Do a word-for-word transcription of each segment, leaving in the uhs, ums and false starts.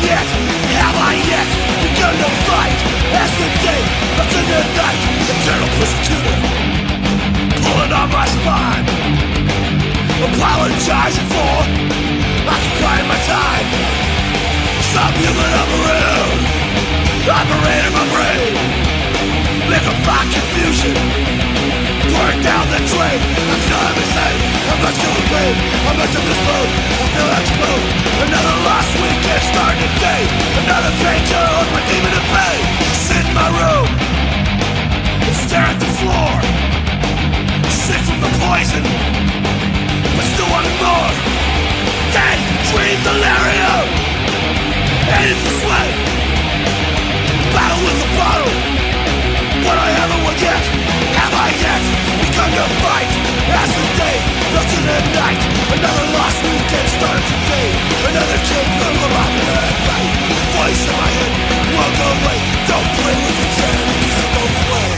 yet? Have I yet begun to fight? As the day left in the night, eternal persecutor pulling on my spine, apologizing for occupying my time. Stop human operator, operating my brain, liquefy confusion, pouring down the drain. I'm still having say, I'm not still in pain, I'm not to explode, I feel explode. Another lost weekend starting today, another painkiller on my demon at bay. Sit in my room and stare at the floor, sick from the poison, but still wanting more. Day dream delirium, headed this way, battle with the bottle, but I haven't won yet. Have I yet begun to fight? As the day left in the night, another lost weekend started today, another kid from the rock and the right. Voice in my head won't go away. Don't play with insanity, so don't play.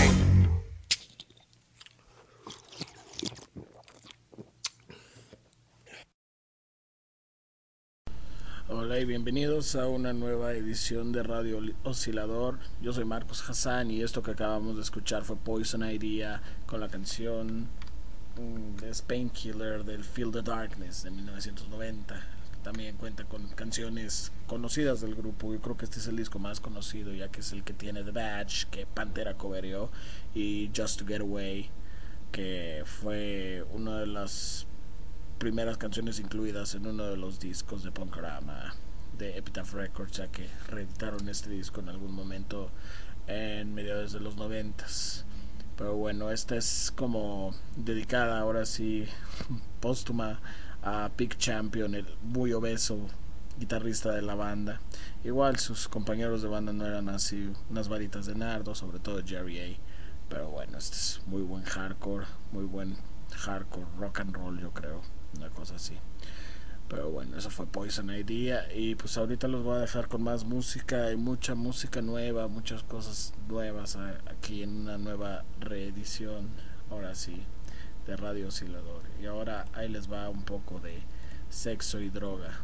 Hola y bienvenidos a una nueva edición de Radio Oscilador. Yo soy Marcos Hassan y esto que acabamos de escuchar fue Poison Idea con la canción um, de Painkiller del Feel the Darkness de mil novecientos noventa. También cuenta con canciones conocidas del grupo. Yo creo que este es el disco más conocido, ya que es el que tiene The Badge, que Pantera covereó, y Just to Get Away, que fue una de las primeras canciones incluidas en uno de los discos de Punkorama de Epitaph Records, ya que reeditaron este disco en algún momento en mediados de los noventas. Pero bueno, esta es como dedicada ahora sí póstuma a Pete Champion, el muy obeso guitarrista de la banda. Igual sus compañeros de banda no eran así unas varitas de nardo, sobre todo Jerry A. Pero bueno, este es muy buen hardcore, muy buen hardcore rock and roll, yo creo, una cosa así. Pero bueno, eso fue Poison Idea. Y pues ahorita los voy a dejar con más música. Hay mucha música nueva, muchas cosas nuevas aquí en una nueva reedición, ahora sí, de Radio Oscilador. Y ahora ahí les va un poco de sexo y droga.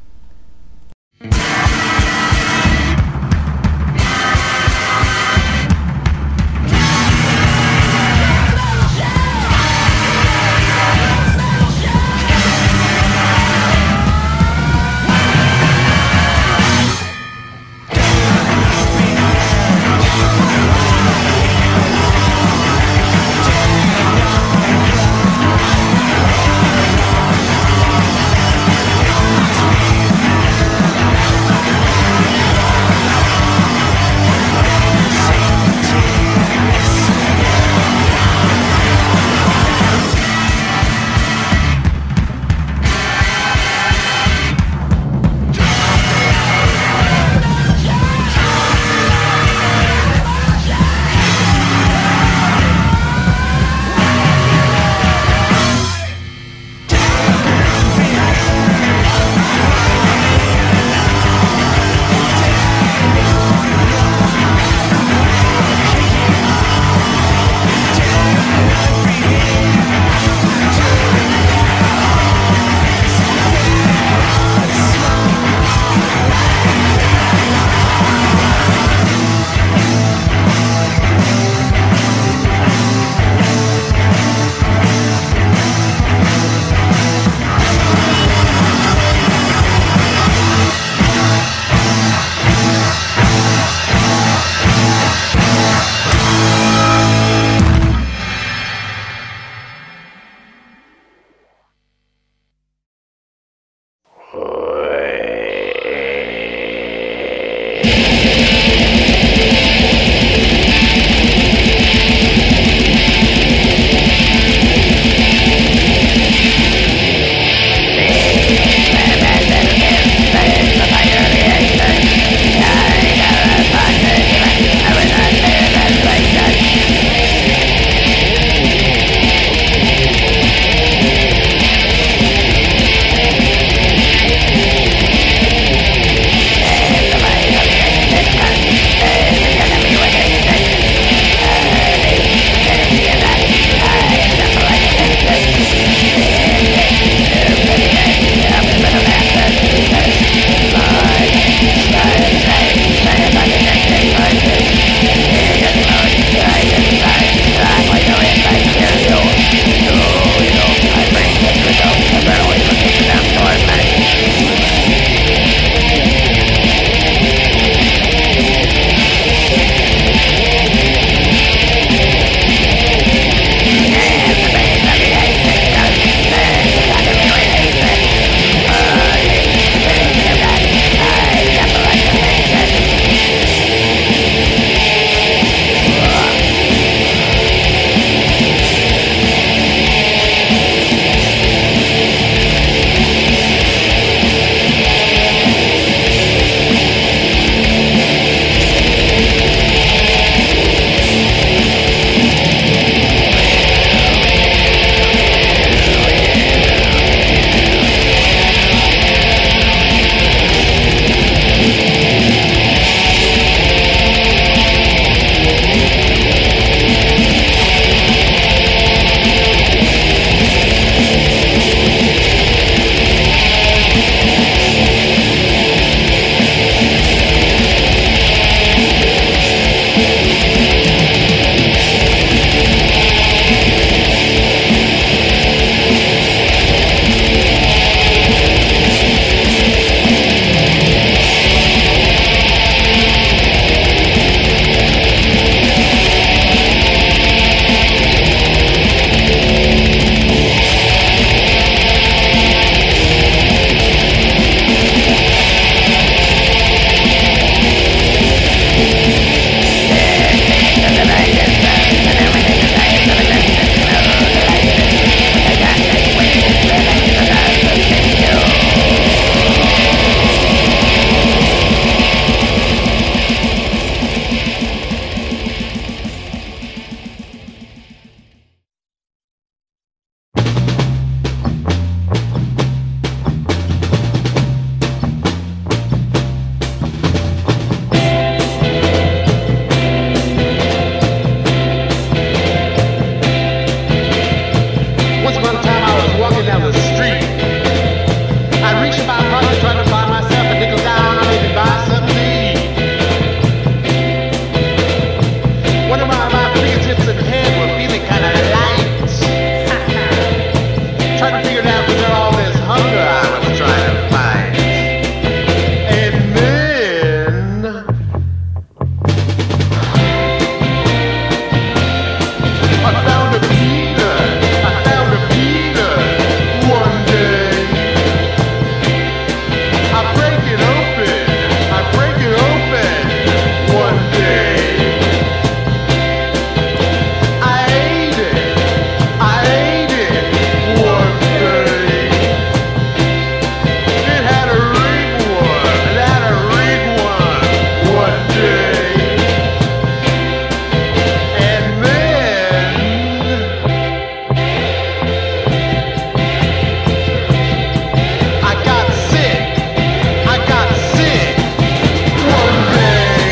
hunger I was trying to fight. And then I found a peanut. I found a peanut one day. I break it open. I break it open one day. I ate it. I ate it one day. It had a ringworm. It had a ringworm one day. And then I got sick. I got sick one day.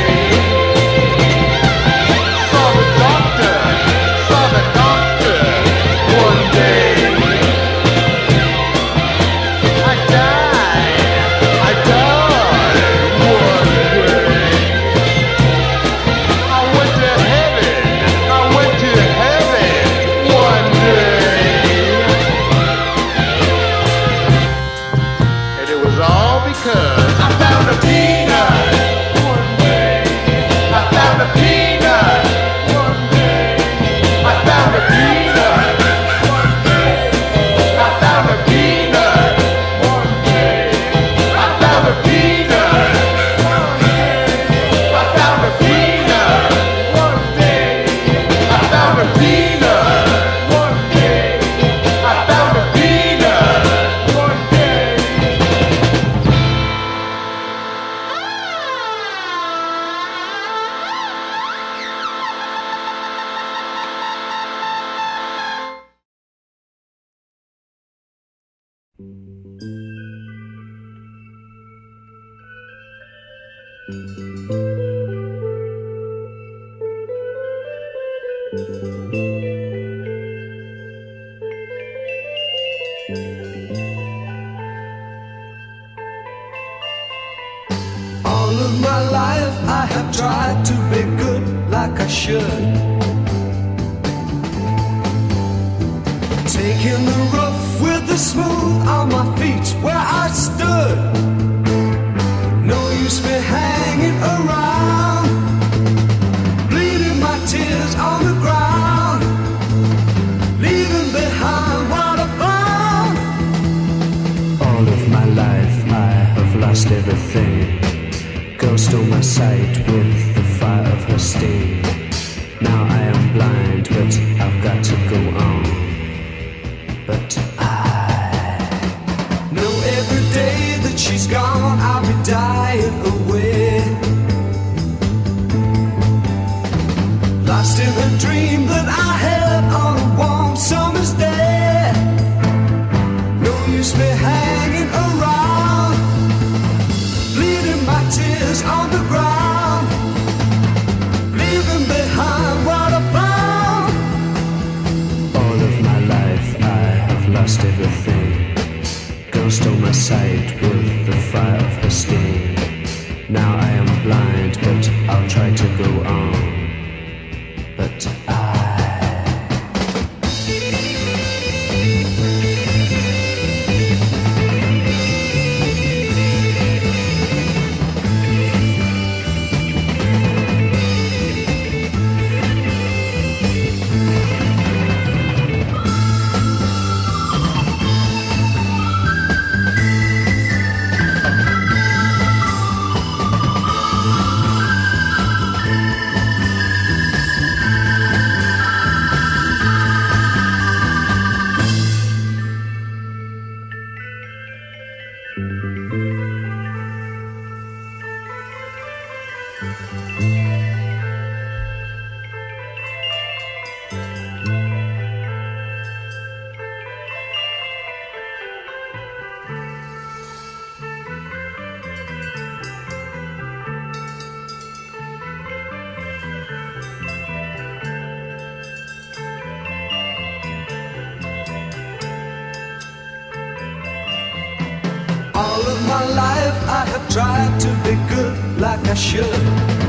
Saw the doctor. Saw the doctor one day. I died. I died one day. I went to heaven. I went to heaven one day. And it was all because I found a peanut one day. I found a peanut one day. I found a peanut one day. I found a peanut one day. I found a peanut one day. I found a peanut one day. I found a peanut one day. I found a peanut one day. All of my life I have tried to be good like I should. Taking the rough with the smooth on my feet where I stood. No use me hanging around, bleeding my tears on the ground, leaving behind what I found. All of my life I have lost everything. Girl stole my sight with the fire of her sting. Now I am blind, but I've got to go on. But I know every day that she's gone, I'll be dying away. Lost in a dream that I had on a warm summer's day. No use me hanging around, bleeding my tears on the ground, leaving behind what I found. all of my life I have lost everything. Girl stole my sight with the fire of her sting. Now I am blind, but I'll try to go on. But I All of my life I have tried to be good like I should.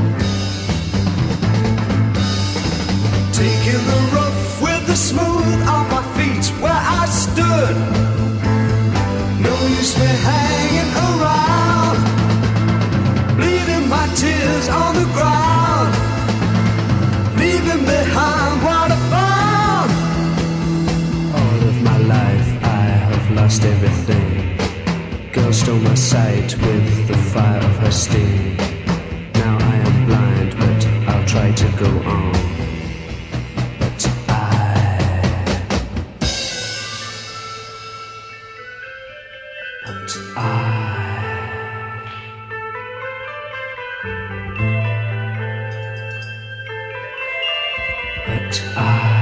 Taking the rough with the smooth on my feet where I stood. everything. Girl stole my sight with the fire of her sting. Now I am blind, but I'll try to go on. But I, but I, but I.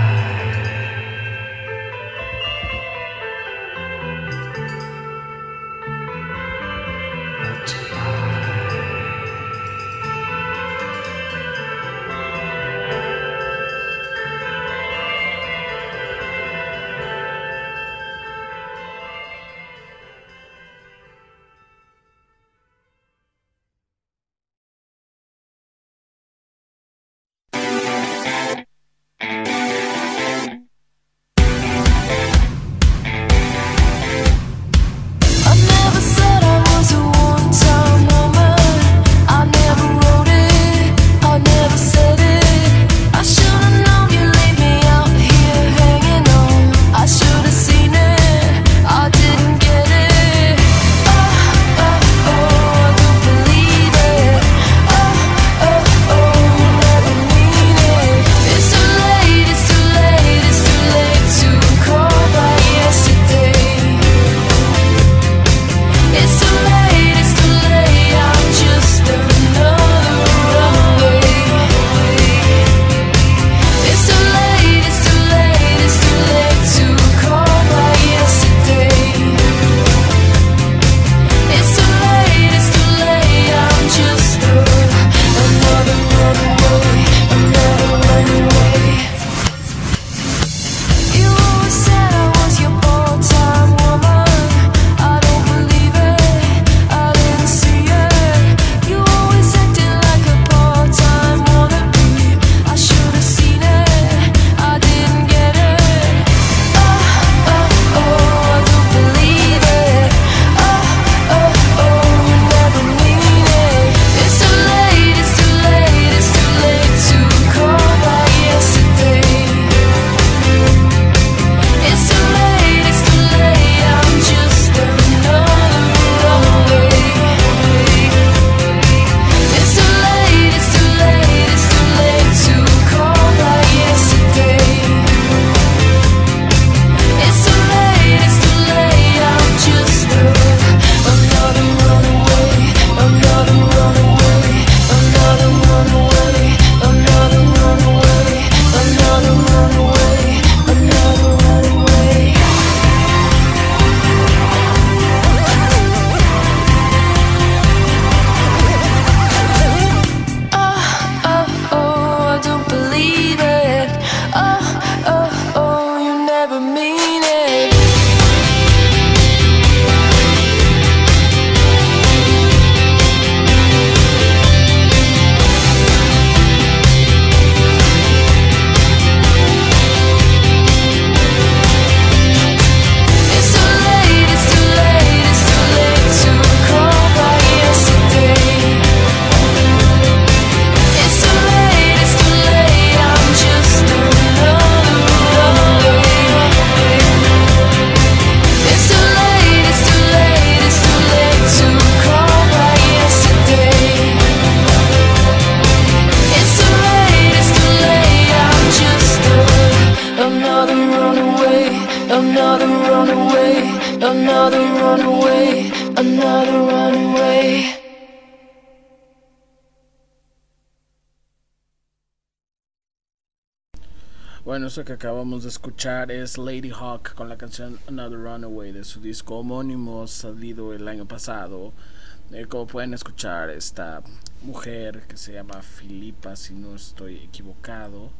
Bueno, eso que acabamos de escuchar es Lady Hawk con la canción Another Runaway de su disco homónimo salido el año pasado. Eh, como pueden escuchar, esta mujer que se llama Filipa, si no estoy equivocado,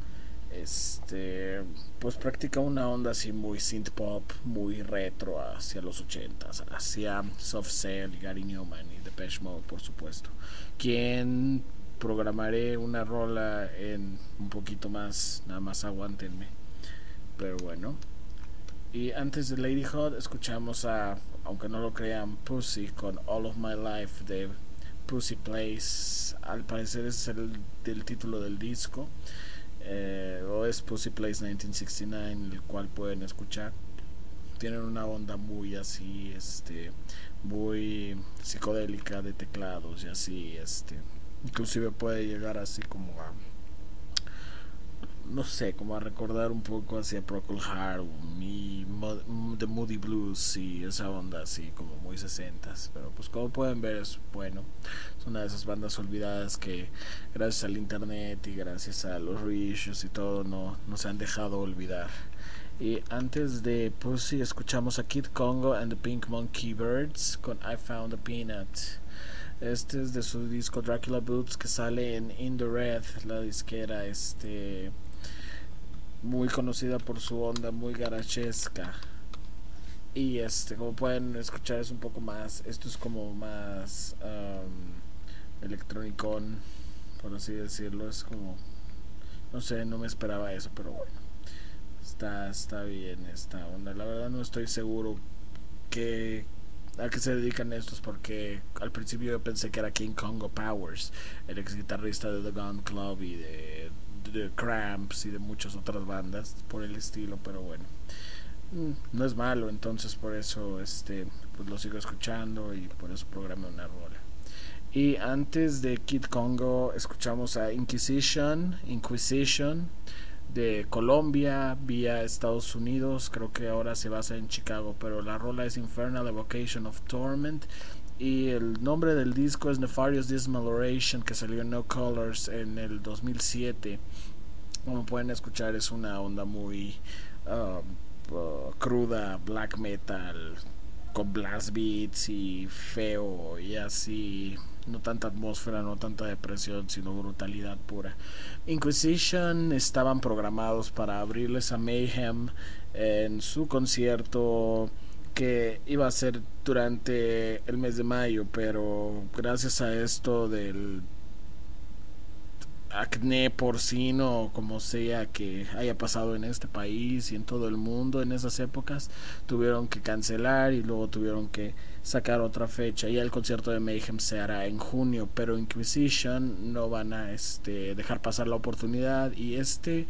este, pues practica una onda así muy synth pop, muy retro hacia los ochentas, hacia Soft Cell, Gary Newman y Depeche Mode, por supuesto. Quien programaré una rola en un poquito más, nada más aguántenme. Pero bueno. Y antes de Lady Hot escuchamos a, aunque no lo crean, Pussy con All of My Life de Pussy Plays. Al parecer es el del título del disco, eh, o es Pussy Plays nineteen sixty-nine, el cual pueden escuchar. tienen una onda muy así, este, muy psicodélica de teclados y así, este, inclusive puede llegar así como a, no sé, como a recordar un poco hacia Procol Harum y Mo- The Moody Blues y esa onda así como muy sesentas, pero pues como pueden ver es bueno, es una de esas bandas olvidadas que gracias al internet y gracias a los reissues y todo no, no se han dejado olvidar. Y antes de Pussy escuchamos a Kid Congo and the Pink Monkey Birds con I Found a Peanut. Este es de su disco Dracula Boobs, que sale en In the Red, la disquera este muy conocida por su onda muy garachesca. Y este, como pueden escuchar, es un poco más, esto es como más um, electronicón, por así decirlo. Es como, no sé, no me esperaba eso, pero bueno, está, está bien esta onda. La verdad no estoy seguro que a qué se dedican estos, porque al principio yo pensé que era King Congo Powers, el ex guitarrista de The Gun Club y de The Cramps y de muchas otras bandas por el estilo, pero bueno, no es malo, entonces por eso este pues lo sigo escuchando y por eso programé una rola. Y antes de Kid Congo escuchamos a Inquisition, Inquisition de Colombia vía Estados Unidos, creo que ahora se basa en Chicago, pero la rola es Infernal Evocation of Torment y el nombre del disco es Nefarious Dismal Oration, que salió en No Colors en el dos mil siete. Como pueden escuchar, es una onda muy uh, uh, cruda, black metal con blast beats y feo y así, no tanta atmósfera, no tanta depresión, sino brutalidad pura. Inquisition estaban programados para abrirles a Mayhem en su concierto que iba a ser durante el mes de mayo, pero gracias a esto del acné porcino, como sea que haya pasado en este país y en todo el mundo en esas épocas, tuvieron que cancelar y luego tuvieron que sacar otra fecha, y el concierto de Mayhem se hará en junio, pero Inquisition no van a este, dejar pasar la oportunidad, y este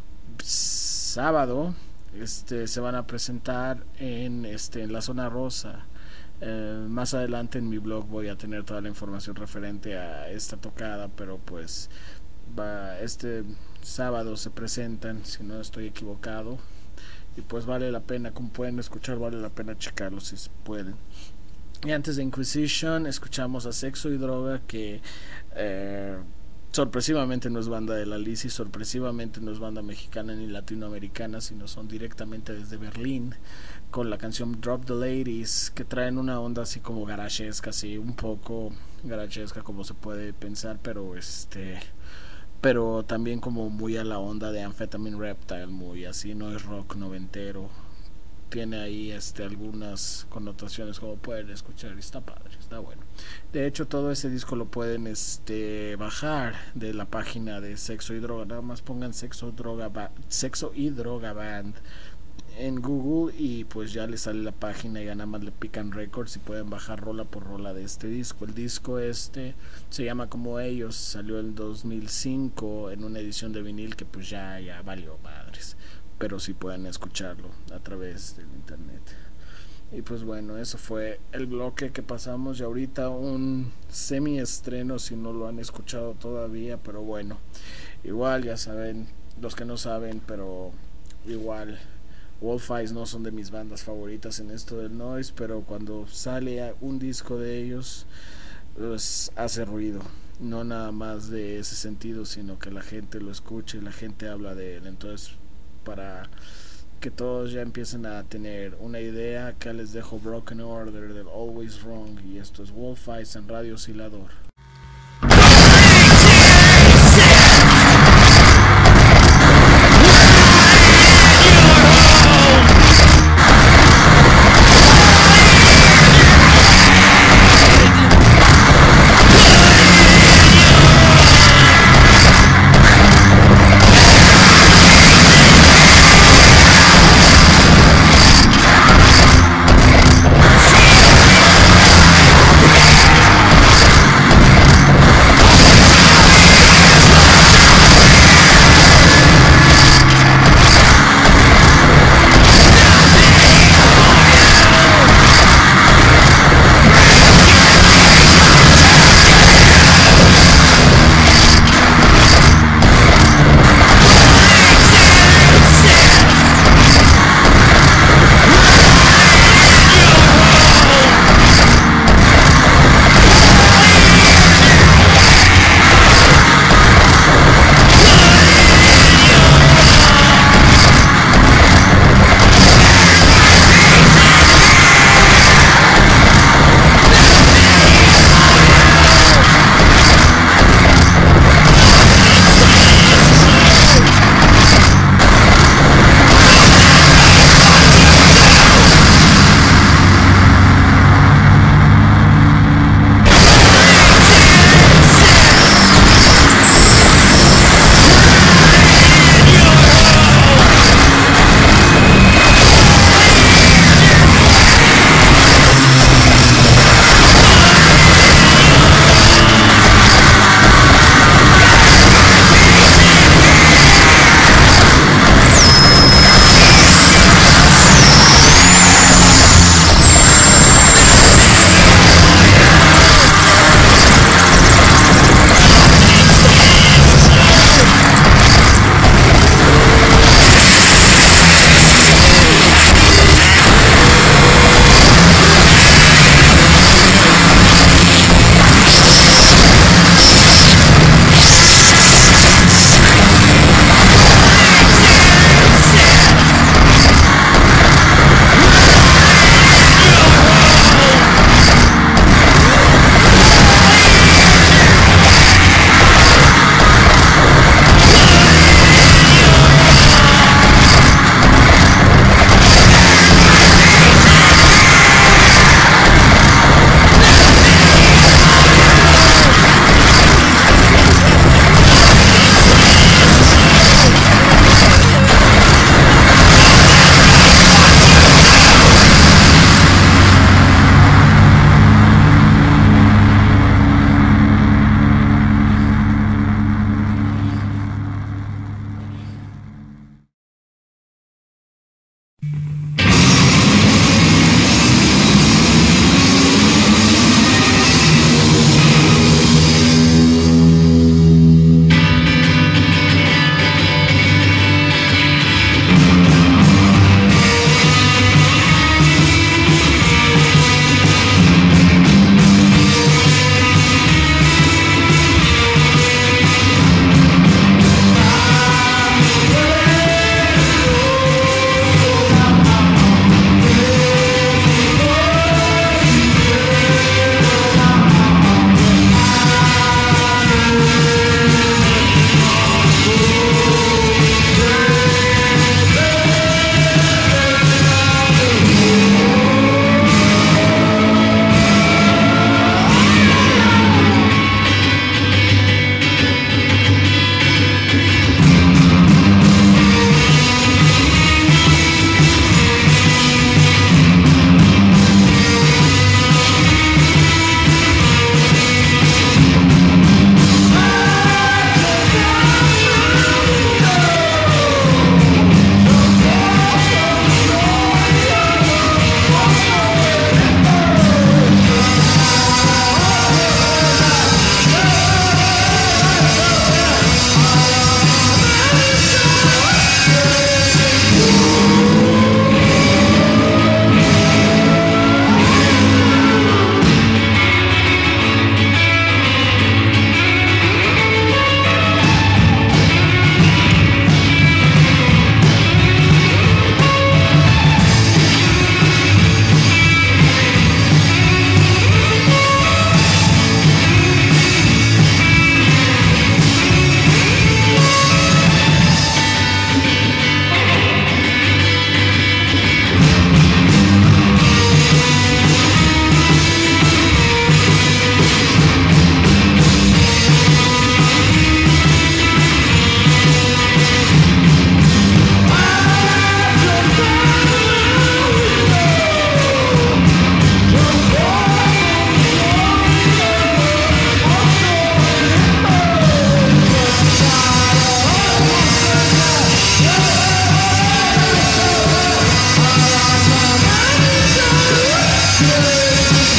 sábado este, se van a presentar en, este, en la zona rosa. Eh, más adelante en mi blog voy a tener toda la información referente a esta tocada, pero pues va, este sábado se presentan, si no estoy equivocado, y pues vale la pena, como pueden escuchar, vale la pena checarlo si pueden. Y antes de Inquisition escuchamos a Sexo y Droga, que eh, sorpresivamente no es banda de la Lisi, sorpresivamente no es banda mexicana ni latinoamericana, sino son directamente desde Berlín, con la canción Drop the Ladies, que traen una onda así como garachesca, así un poco garachesca como se puede pensar, pero este pero también como muy a la onda de Amphetamine Reptile, muy así, no es rock noventero, tiene ahí este algunas connotaciones como pueden escuchar, y está padre, está bueno. De hecho todo ese disco lo pueden este bajar de la página de Sexo y Droga, nada más pongan Sexo, Droga, ba- Sexo y Droga Band en Google y pues ya les sale la página, y ya nada más le pican records y pueden bajar rola por rola de este disco. El disco este se llama Como Ellos, salió en dos mil cinco en una edición de vinil que pues ya, ya valió madres, pero sí pueden escucharlo a través del internet. Y pues bueno, eso fue el bloque que pasamos, y ahorita un semi estreno si no lo han escuchado todavía, pero bueno, igual ya saben, los que no saben, pero igual Wolf Eyes no son de mis bandas favoritas en esto del noise, pero cuando sale un disco de ellos pues hace ruido, no nada más de ese sentido, sino que la gente lo escucha y la gente habla de él. Entonces, para que todos ya empiecen a tener una idea, acá les dejo Broken Order del Always Wrong, y esto es Wolf Eyes en Radio Oscilador.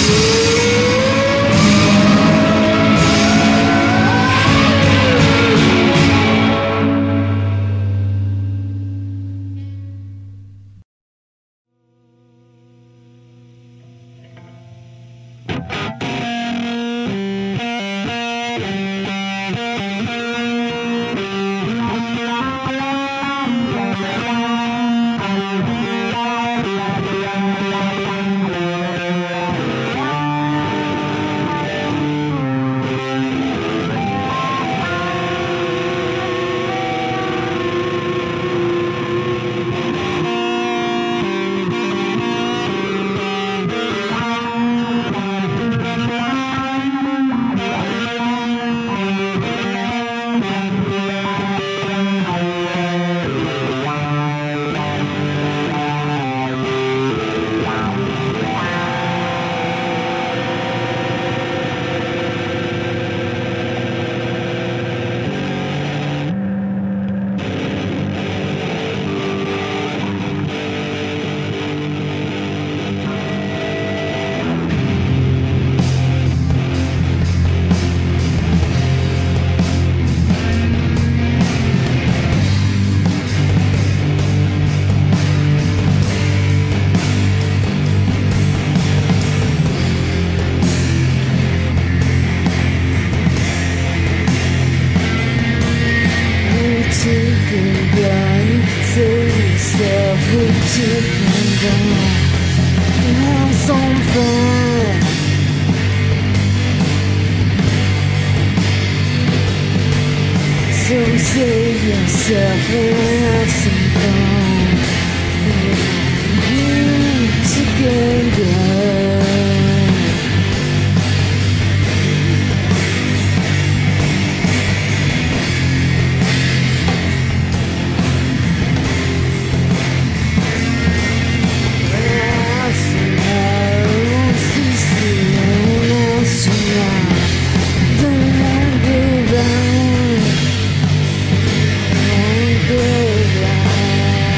So save yourself and have some fun. You together. Goodbye.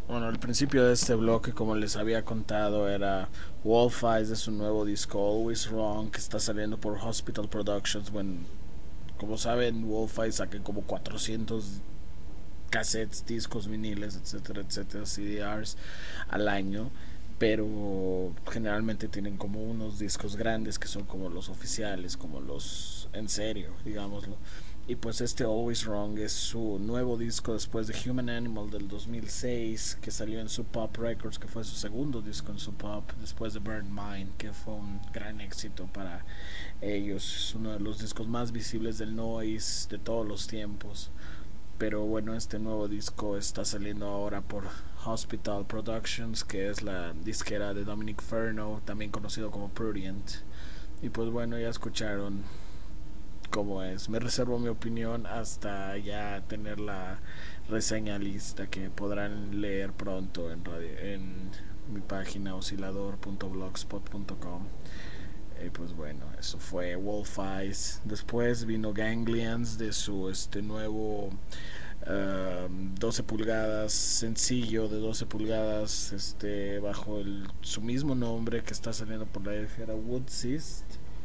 Bueno, el principio de este bloque, como les había contado, era Wolf Eyes de su nuevo disco Always Wrong, que está saliendo por Hospital Productions. Bueno, como saben, Wolf Eyes sacan como cuatrocientos cassettes, discos, viniles, etcétera, etcétera, C D Rs al año, pero generalmente tienen como unos discos grandes que son como los oficiales, como los en serio, digámoslo. Y pues este Always Wrong es su nuevo disco después de Human Animal del dos mil seis, que salió en Sub Pop Records, que fue su segundo disco en Sub Pop, después de Burn Mine, que fue un gran éxito para ellos. Es uno de los discos más visibles del noise de todos los tiempos. Pero bueno, este nuevo disco está saliendo ahora por Hospital Productions, que es la disquera de Dominic Ferno, también conocido como Prudient. Y pues bueno, ya escucharon cómo es. Me reservo mi opinión hasta ya tener la reseña lista, que podrán leer pronto en, radio, en mi página oscilador punto blogspot punto com. Y pues bueno, eso fue Wolf Eyes. Después vino Ganglions de su este nuevo uh, doce pulgadas, sencillo de doce pulgadas, este bajo el, su mismo nombre, que está saliendo por la disquera Woodsist.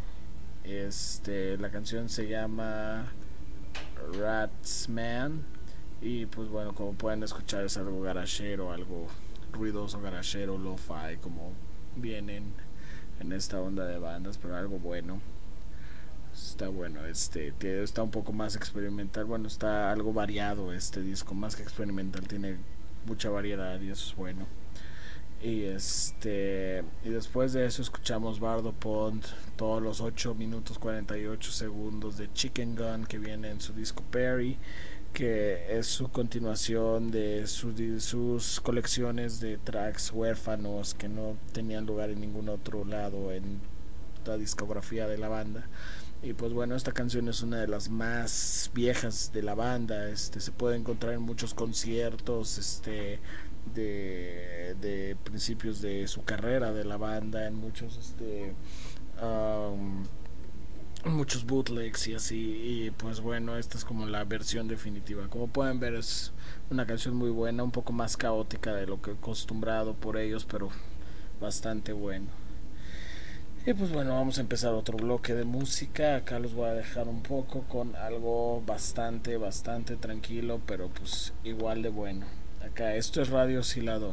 Este, la canción se llama Ratsman. Y pues bueno, como pueden escuchar, es algo garagero, algo ruidoso, garagero, lo-fi, como vienen en esta onda de bandas, pero algo bueno. Está bueno, este está un poco más experimental. Bueno, está algo variado este disco, más que experimental, tiene mucha variedad y eso es bueno. Y este y después de eso escuchamos Bardo Pond, todos los ocho minutos cuarenta y ocho segundos de Chicken Gun, que viene en su disco Perry, que es su continuación de, su, de sus colecciones de tracks huérfanos que no tenían lugar en ningún otro lado en la discografía de la banda. Y pues bueno, esta canción es una de las más viejas de la banda. Este se puede encontrar en muchos conciertos este de, de principios de su carrera de la banda, en muchos este um, muchos bootlegs y así. Y pues bueno, esta es como la versión definitiva. Como pueden ver, es una canción muy buena, un poco más caótica de lo que he acostumbrado por ellos, pero bastante bueno. Y pues bueno, vamos a empezar otro bloque de música. Acá los voy a dejar un poco con algo bastante, bastante tranquilo, pero pues igual de bueno. Acá esto es Radio Oscilador.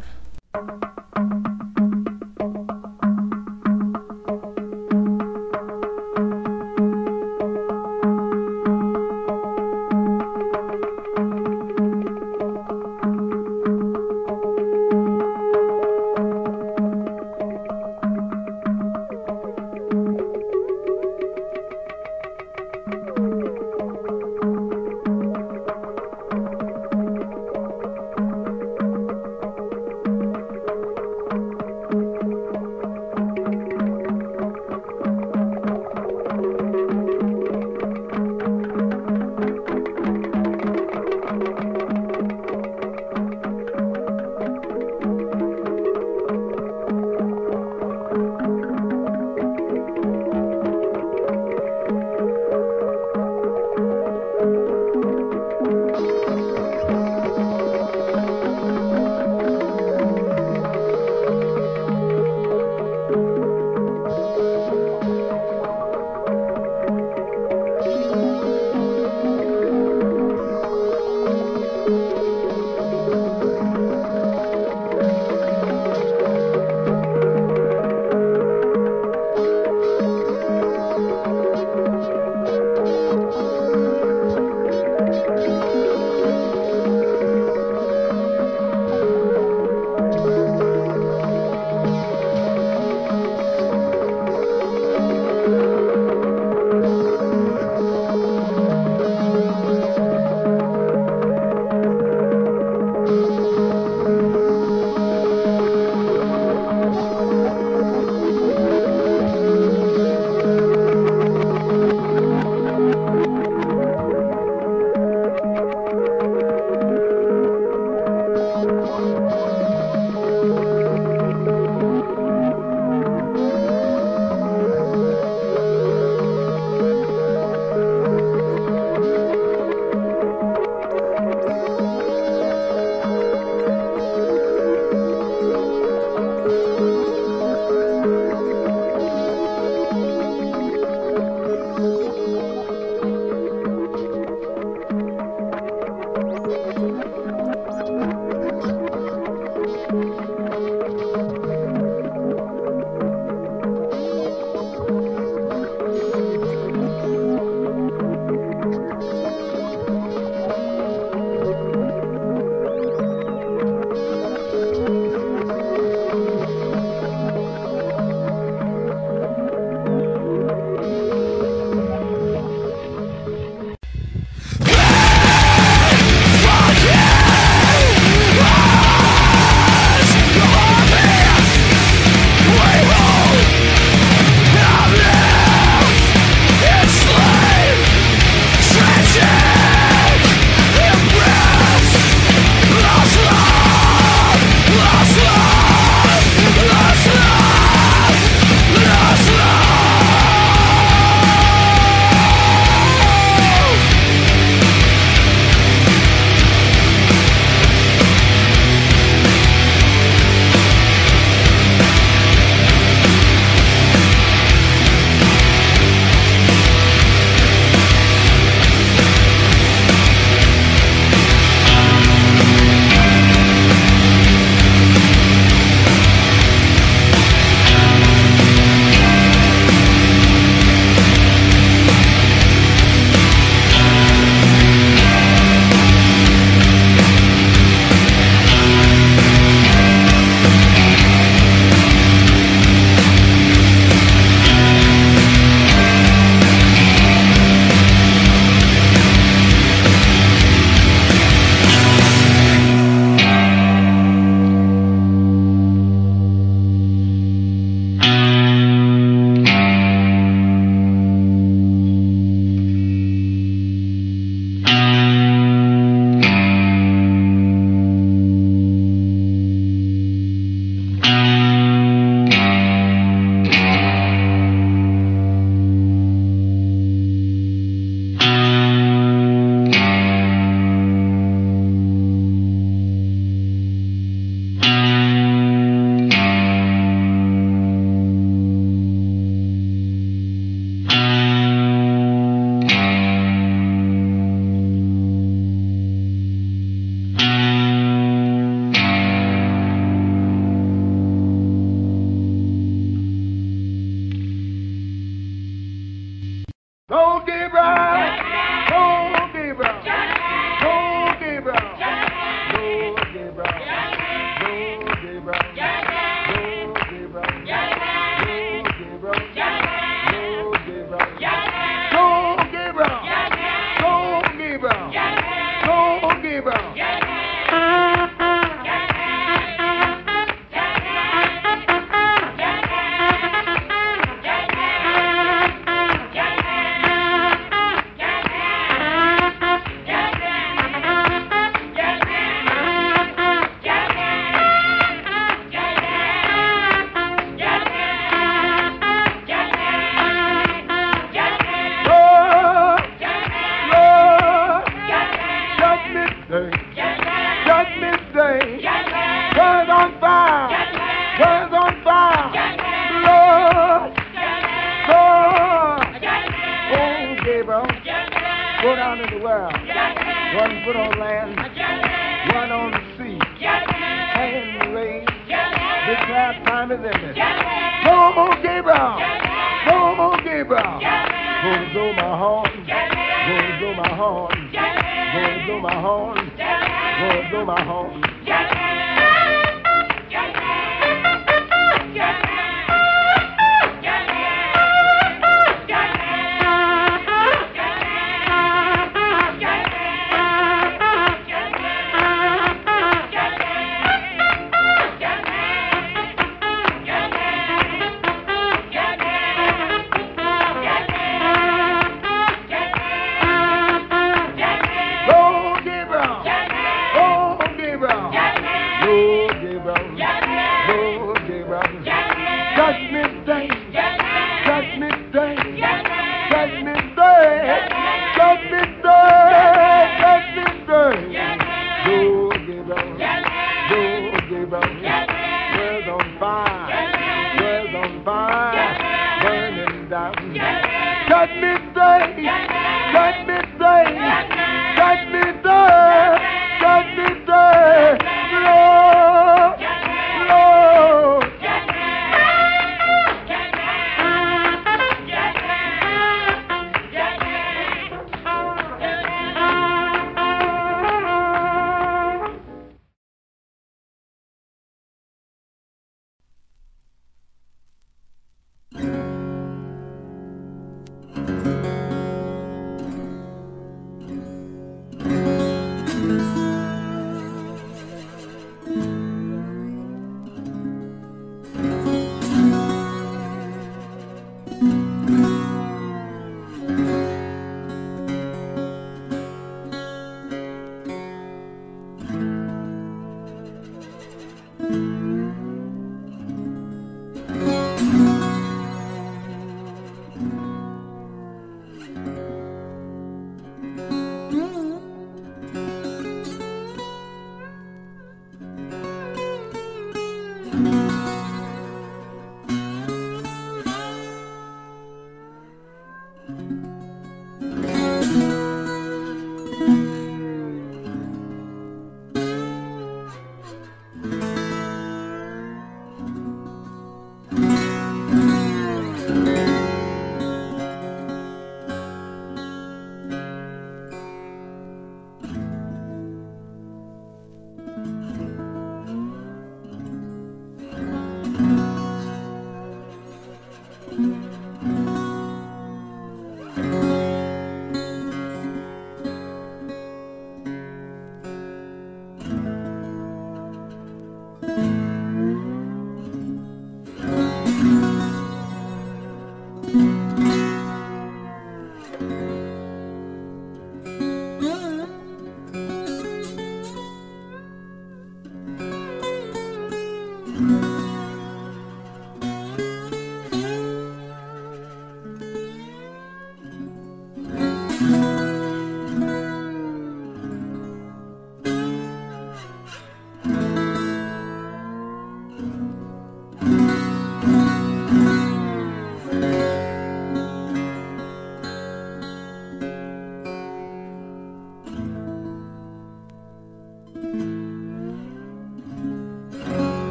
around in the world. One foot on land, one on the sea. Hand in the rain, this last time is ended. No more Gabriel, no more Gabriel. Gonna blow my horn, gonna blow my horn, gonna blow my horn, gonna blow my horn.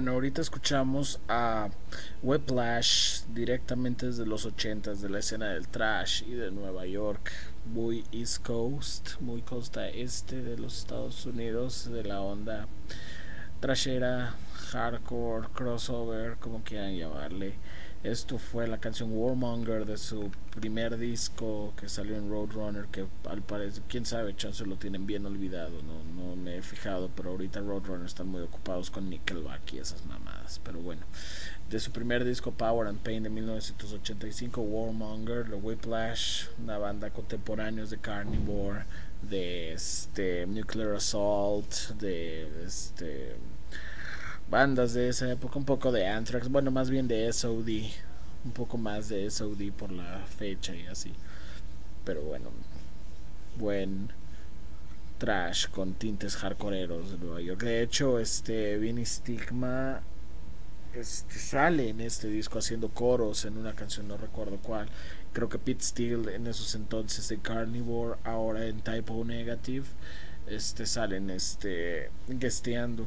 bueno, ahorita escuchamos a Whiplash directamente desde los ochentas, de la escena del thrash y de Nueva York, muy East Coast, muy costa este de los Estados Unidos, de la onda trashera, hardcore, crossover, como quieran llamarle. Esto fue la canción Warmonger de su primer disco que salió en Roadrunner, que al parecer, quién sabe, chance lo tienen bien olvidado, no, no me he fijado, pero ahorita Roadrunner están muy ocupados con Nickelback y esas mamadas, pero bueno. De su primer disco Power and Pain de mil novecientos ochenta y cinco, Warmonger, The Whiplash, una banda contemporáneos de Carnivore, de este Nuclear Assault, de este bandas de esa época, un poco de Anthrax, bueno, más bien de S O D, un poco más de S O D por la fecha y así, pero bueno, buen trash con tintes hardcoreeros de Nueva York. De hecho, este Vinny Stigma este, sale en este disco haciendo coros en una canción, no recuerdo cuál. Creo que Pete Steele en esos entonces de Carnivore, ahora en Type O Negative, este salen este guesteando.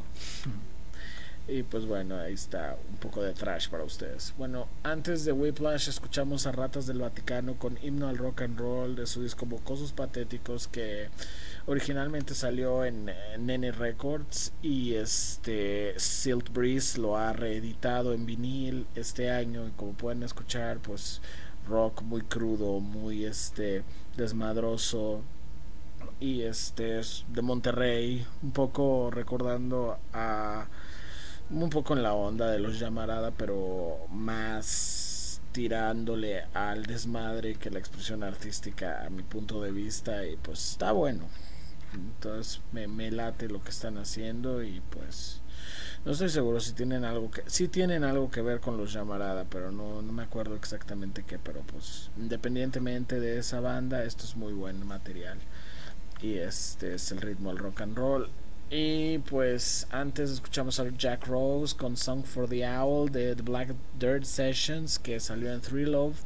Y pues bueno, ahí está un poco de trash para ustedes. Bueno, antes de Whiplash escuchamos a Ratas del Vaticano con Himno al Rock and Roll de su disco Mocosos Patéticos, que originalmente salió en, en Nene Records, y este Silt Breeze lo ha reeditado en vinil este año, y como pueden escuchar, pues rock muy crudo, muy este desmadroso, y este es de Monterrey, un poco recordando a un poco en la onda de los Llamarada, pero más tirándole al desmadre que la expresión artística, a mi punto de vista, y pues está bueno. Entonces me, me late lo que están haciendo, y pues no estoy seguro si tienen algo que sí tienen algo que ver con los Llamarada, pero no, no me acuerdo exactamente qué, pero pues independientemente de esa banda, esto es muy buen material, y este es el ritmo al rock and roll. Y pues antes escuchamos a Jack Rose con Song for the Owl de The Black Dirt Sessions, que salió en Thrilloved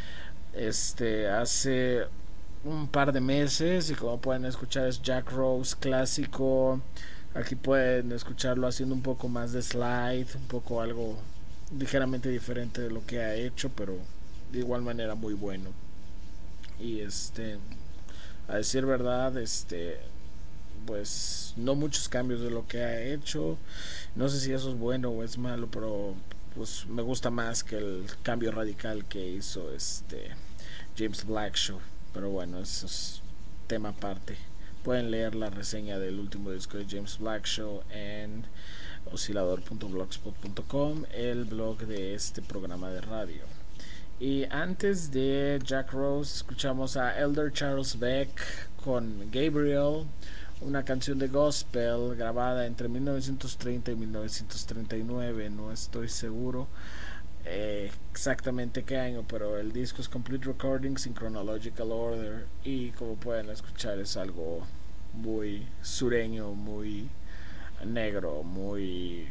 este hace un par de meses, y como pueden escuchar es Jack Rose clásico. Aquí pueden escucharlo haciendo un poco más de slide, un poco algo ligeramente diferente de lo que ha hecho, pero de igual manera muy bueno. Y este, a decir verdad, este pues no muchos cambios de lo que ha hecho. No sé si eso es bueno o es malo, pero pues me gusta más que el cambio radical que hizo este James Blackshaw. Pero bueno, eso es tema aparte. Pueden leer la reseña del último disco de James Blackshaw en oscilador punto blogspot punto com, el blog de este programa de radio. Y antes de Jack Rose escuchamos a Elder Charles Beck con Gabriel, una canción de gospel grabada entre mil novecientos treinta y mil novecientos treinta y nueve, no estoy seguro eh, exactamente qué año, pero el disco es Complete Recordings in Chronological Order, y como pueden escuchar es algo muy sureño, muy negro, muy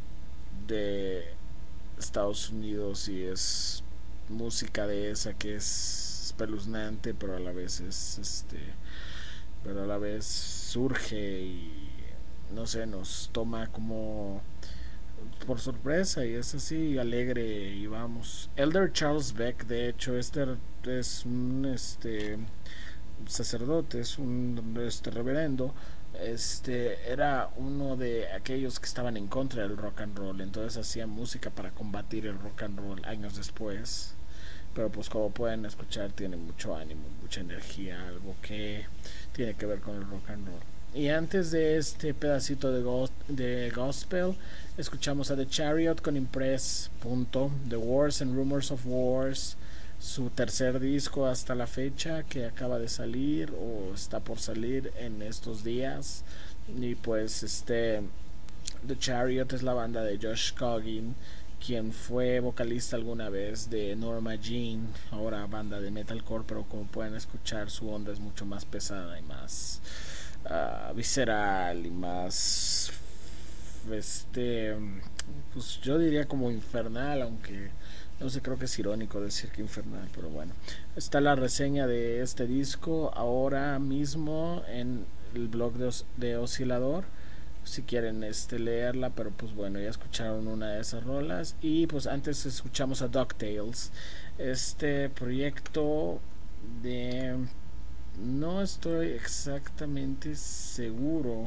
de Estados Unidos, y es música de esa que es espeluznante, pero a la vez es este pero a la vez surge y no sé, nos toma como por sorpresa, y es así alegre, y vamos. Elder Charles Beck, de hecho, este es un este sacerdote, es un este reverendo, este era uno de aquellos que estaban en contra del rock and roll, entonces hacía música para combatir el rock and roll años después. Pero pues como pueden escuchar, tiene mucho ánimo, mucha energía, algo que tiene que ver con el rock and roll. Y antes de este pedacito de, go- de gospel, escuchamos a The Chariot con Impress. Punto. The Wars and Rumors of Wars, su tercer disco hasta la fecha, que acaba de salir o está por salir en estos días. Y pues este The Chariot es la banda de Josh Coggin, quien fue vocalista alguna vez de Norma Jean, ahora banda de metalcore, pero como pueden escuchar su onda es mucho más pesada y más uh, visceral y más este pues yo diría como infernal, aunque no sé, creo que es irónico decir que infernal, pero bueno. Está la reseña de este disco ahora mismo en el blog de, Os- de Oscilador, si quieren este leerla, pero pues bueno, ya escucharon una de esas rolas. Y pues antes escuchamos a DuckTales, este proyecto de, no estoy exactamente seguro,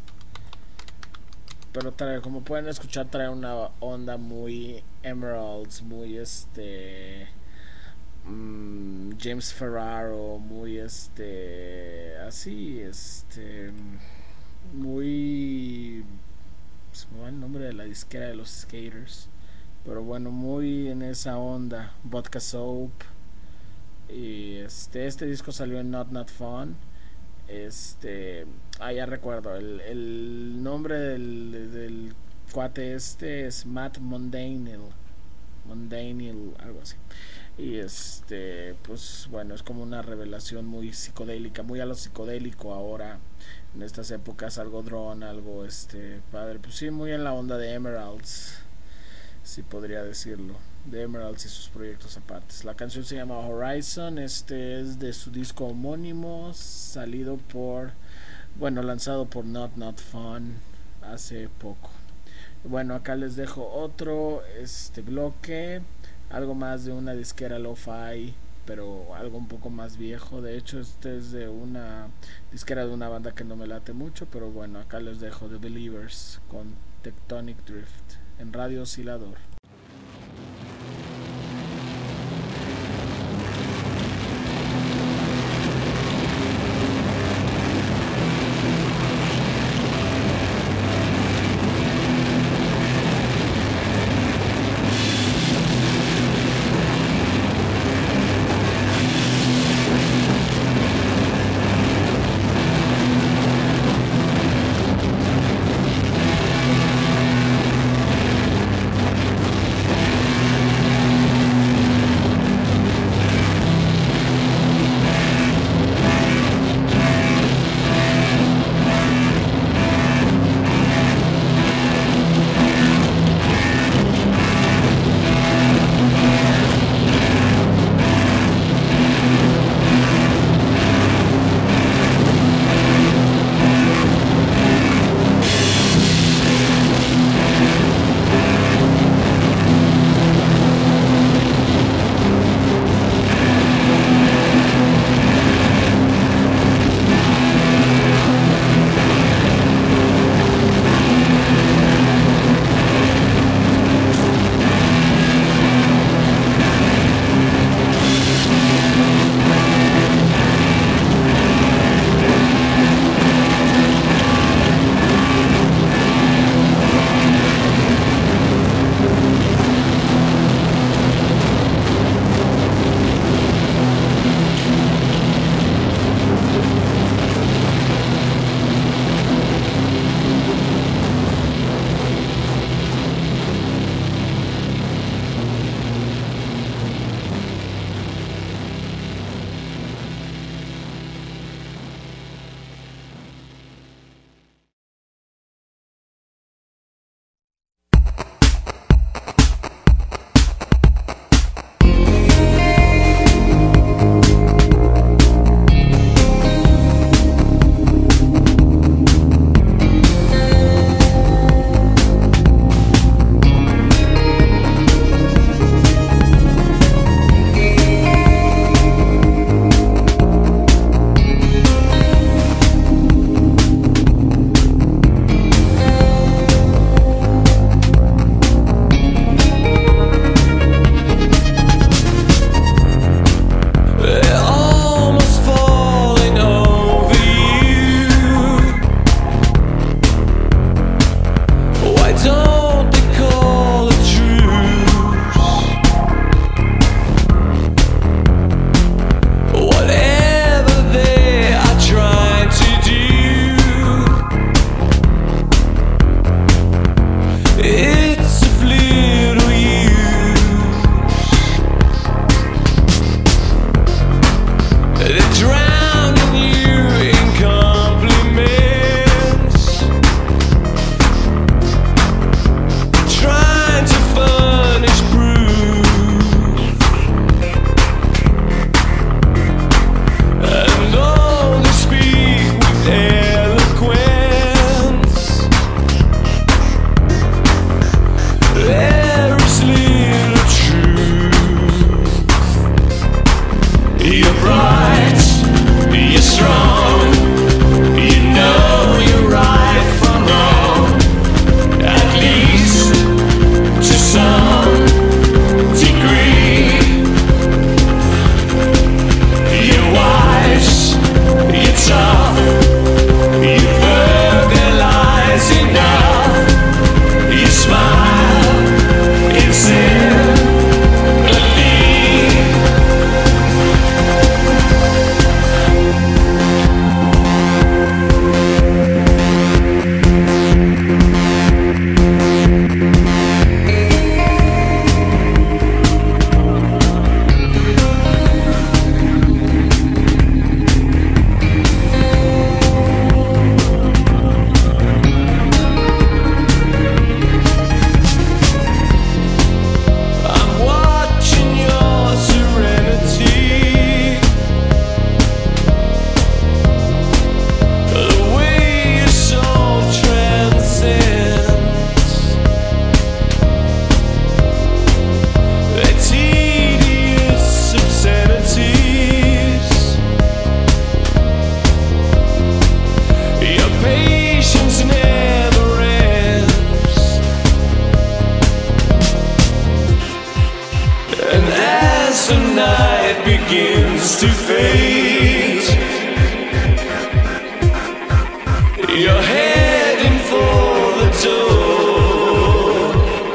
pero trae, como pueden escuchar, trae una onda muy Emeralds, muy este um, James Ferraro, muy este así, este muy, se me va el nombre de la disquera de los skaters, pero bueno, muy en esa onda, Vodka Soap. Y este, este disco salió en Not Not Fun. Este, ah, ya recuerdo, el, el nombre del, del cuate este es Matt Mundanil, Mundanil, algo así. Y este, pues bueno, es como una revelación muy psicodélica, muy a lo psicodélico ahora, en estas épocas, algo drone, algo este, padre, pues sí, muy en la onda de Emeralds, si podría decirlo, de Emeralds y sus proyectos aparte. La canción se llama Horizon, este es de su disco homónimo, salido por, bueno, lanzado por Not Not Fun hace poco. Bueno, acá les dejo otro este bloque, algo más de una disquera lo-fi, pero algo un poco más viejo. De hecho, este es de una disquera de una banda que no me late mucho, pero bueno, acá les dejo The Believers con Tectonic Drift en Radio Oscilador. fate. You're heading for the door,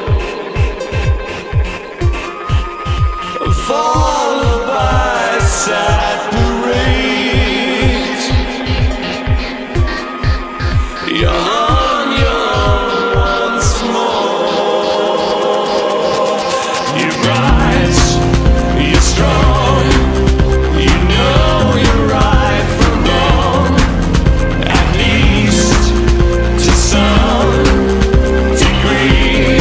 followed by a sad parade. You're on your own once more. You're bright, you're strong, you know you're right from wrong, at least to some degree.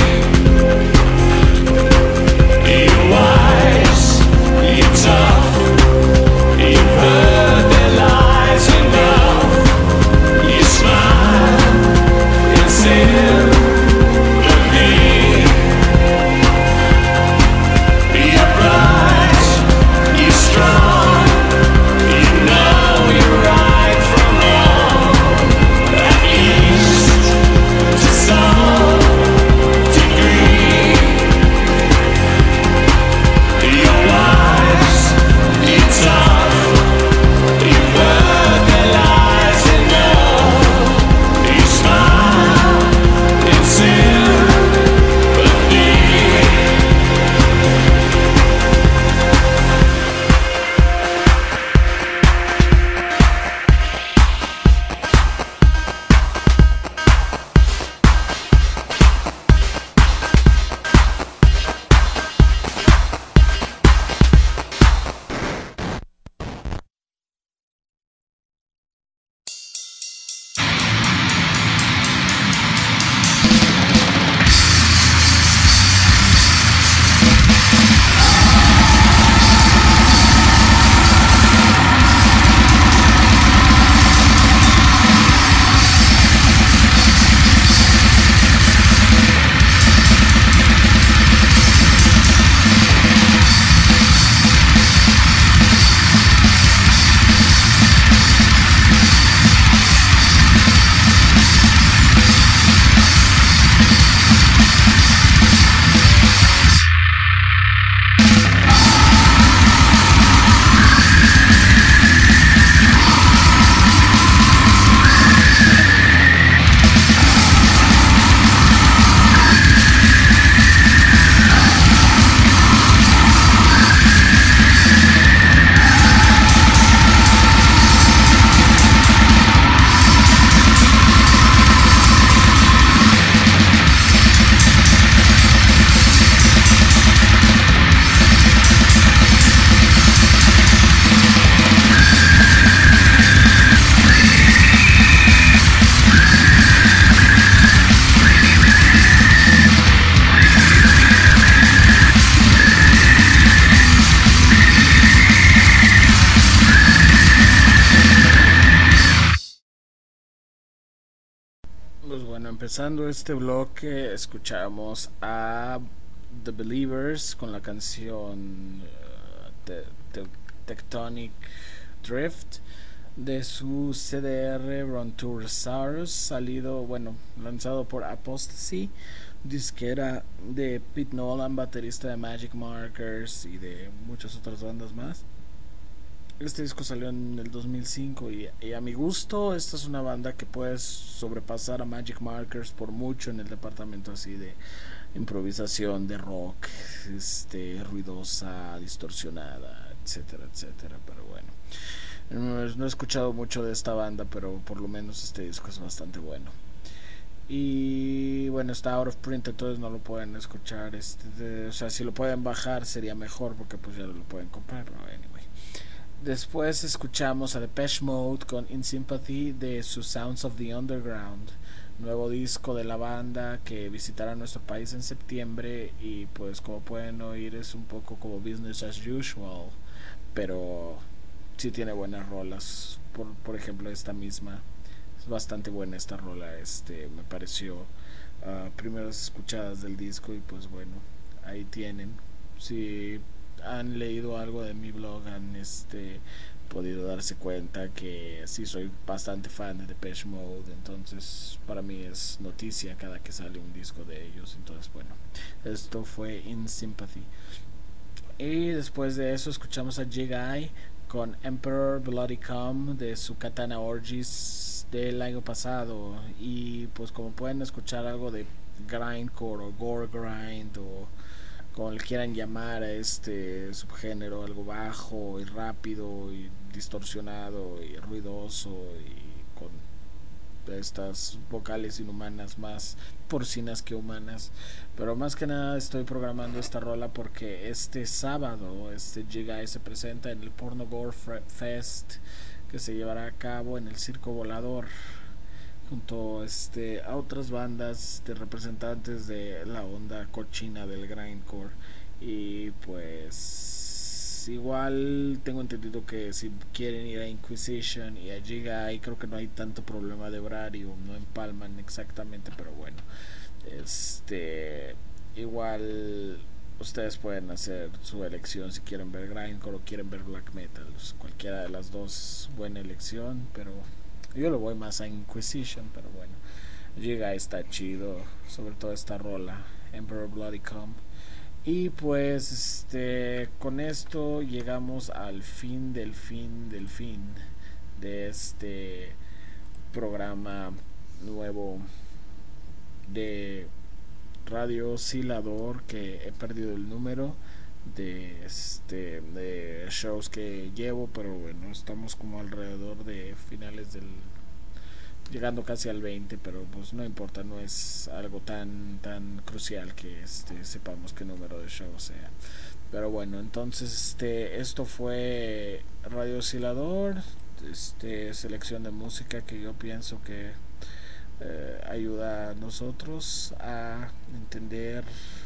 You're wise, you're tough, you've heard their lies enough. You smile in sympathy. You're bright, you're strong, you know you're right from wrong, at least to some degree. You're wise, you're tough, you've heard their lies enough. You smile in sympathy. Pues bueno, empezando este bloque, escuchamos a The Believers con la canción uh, Te- Te- Tectonic Drift de su C D R Brontosaurus, salido, bueno, lanzado por Apostasy, disquera de Pete Nolan, baterista de Magic Markers y de muchas otras bandas más. Este disco salió en el dos mil cinco y, y a mi gusto esta es una banda que puedes sobrepasar a Magic Markers por mucho en el departamento así de improvisación, de rock, este, ruidosa, distorsionada, etcétera, etcétera. Pero bueno, no, no he escuchado mucho de esta banda, pero por lo menos este disco es bastante bueno. Y bueno, está out of print, entonces no lo pueden escuchar. Este, de, o sea, si lo pueden bajar sería mejor porque pues ya lo pueden comprar, pero anyway. Después escuchamos a Depeche Mode con In Sympathy de su Sounds of the Underground, nuevo disco de la banda que visitará nuestro país en septiembre. Y pues como pueden oír es un poco como business as usual, pero sí tiene buenas rolas. Por, por ejemplo, esta misma es bastante buena esta rola, este me pareció uh, primeras escuchadas del disco. Y pues bueno, ahí tienen. Si han leído algo de mi blog han este podido darse cuenta que sí soy bastante fan de Depeche Mode, entonces para mí es noticia cada que sale un disco de ellos. Entonces bueno, esto fue In Sympathy. Y después de eso escuchamos a J-Guy con Emperor Bloody Come de su Katana Orgies del año pasado. Y pues como pueden escuchar, algo de grindcore o gore grind, o como le quieran llamar a este subgénero, algo bajo y rápido y distorsionado y ruidoso y con estas vocales inhumanas, más porcinas que humanas. Pero más que nada estoy programando esta rola porque este sábado este Gigai se presenta en el Porno Gore Fest, que se llevará a cabo en el Circo Volador, junto este, a otras bandas de representantes de la onda cochina del grindcore. Y pues igual tengo entendido que si quieren ir a Inquisition y a Gigai, creo que no hay tanto problema de horario, no empalman exactamente, pero bueno, este igual ustedes pueden hacer su elección si quieren ver grindcore o quieren ver black metal. Cualquiera de las dos, buena elección, pero yo lo voy más a Inquisition. Pero bueno, Gigai está chido, sobre todo esta rola, Emperor Bloody Come. Y pues este con esto llegamos al fin del fin del fin de este programa nuevo de Radio Oscilador, que he perdido el número de este de shows que llevo, pero bueno, estamos como alrededor de finales del, llegando casi al veinte, pero pues no importa, no es algo tan tan crucial que este sepamos qué número de show sea. Pero bueno, entonces este esto fue Radio Oscilador, este selección de música que yo pienso que eh, ayuda a nosotros a entender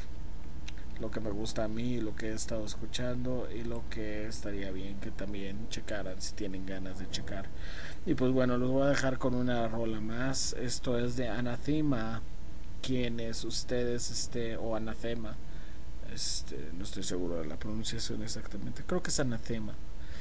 lo que me gusta a mí, lo que he estado escuchando y lo que estaría bien que también checaran si tienen ganas de checar. Y pues bueno, los voy a dejar con una rola más. Esto es de Anathema. Quienes ustedes este o Anathema, este no estoy seguro de la pronunciación exactamente, creo que es Anathema.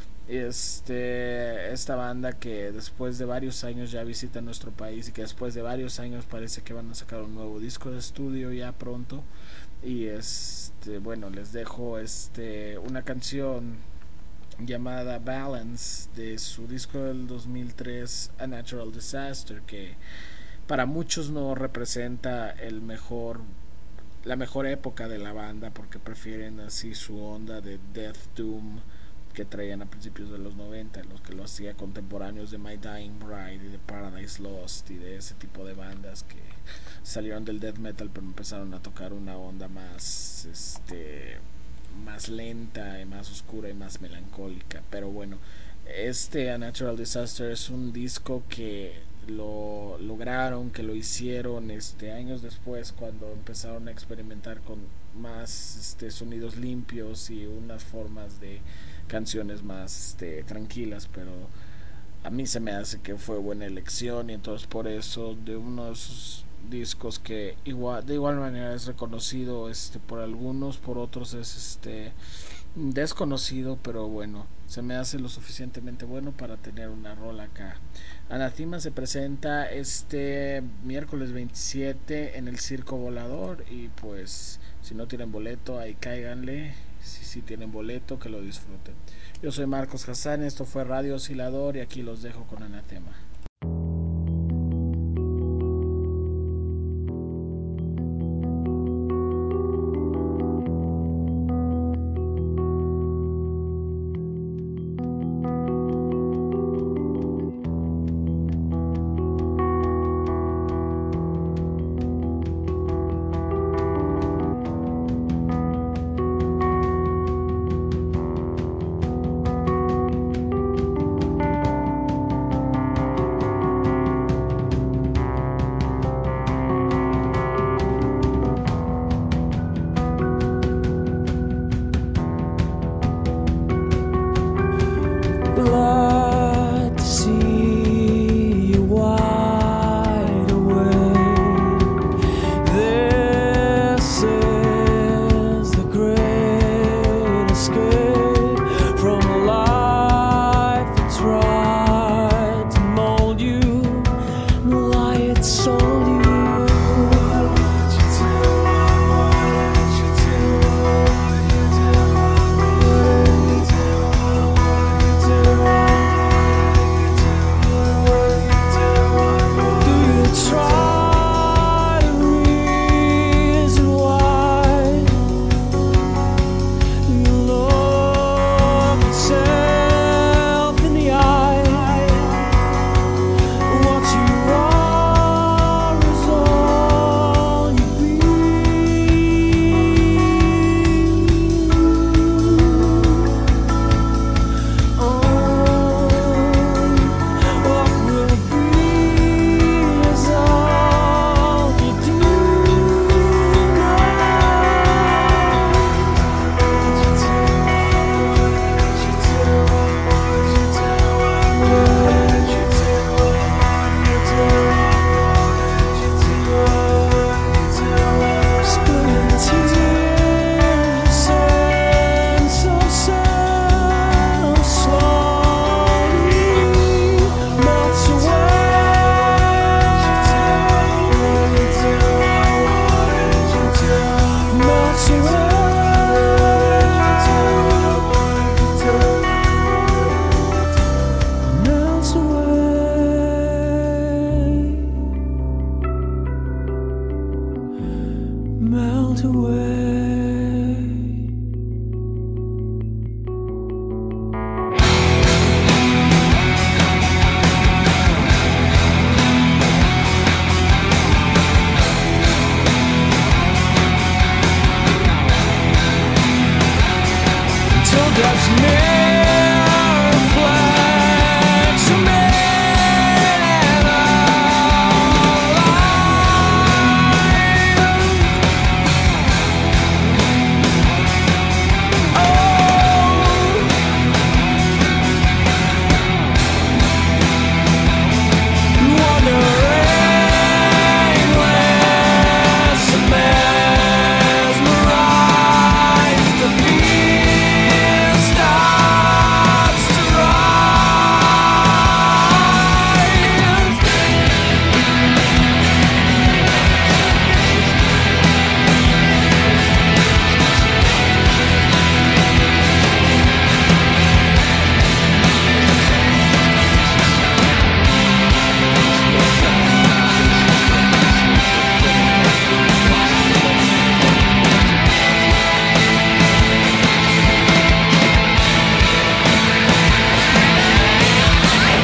Este esta banda que después de varios años ya visita nuestro país y que después de varios años parece que van a sacar un nuevo disco de estudio ya pronto. Y este bueno, les dejo este una canción llamada Balance de su disco del dos mil tres, A Natural Disaster, que para muchos no representa el mejor la mejor época de la banda, porque prefieren así su onda de Death Doom que traían a principios de los noventa, los que lo hacía contemporáneos de My Dying Bride y de Paradise Lost y de ese tipo de bandas que salieron del death metal pero empezaron a tocar una onda más este más lenta y más oscura y más melancólica. Pero bueno, este A Natural Disaster es un disco que lo lograron, que lo hicieron este años después, cuando empezaron a experimentar con más este sonidos limpios y unas formas de canciones más este, tranquilas. Pero a mí se me hace que fue buena elección, y entonces por eso de unos discos que igual de igual manera es reconocido este por algunos, por otros es este desconocido, pero bueno, se me hace lo suficientemente bueno para tener una rola acá. Anathema se presenta este miércoles veintisiete en el Circo Volador, y pues si no tienen boleto ahí cáiganle, si sí tienen boleto que lo disfruten. Yo soy Marcos Hassan, esto fue Radio Oscilador y aquí los dejo con Anathema.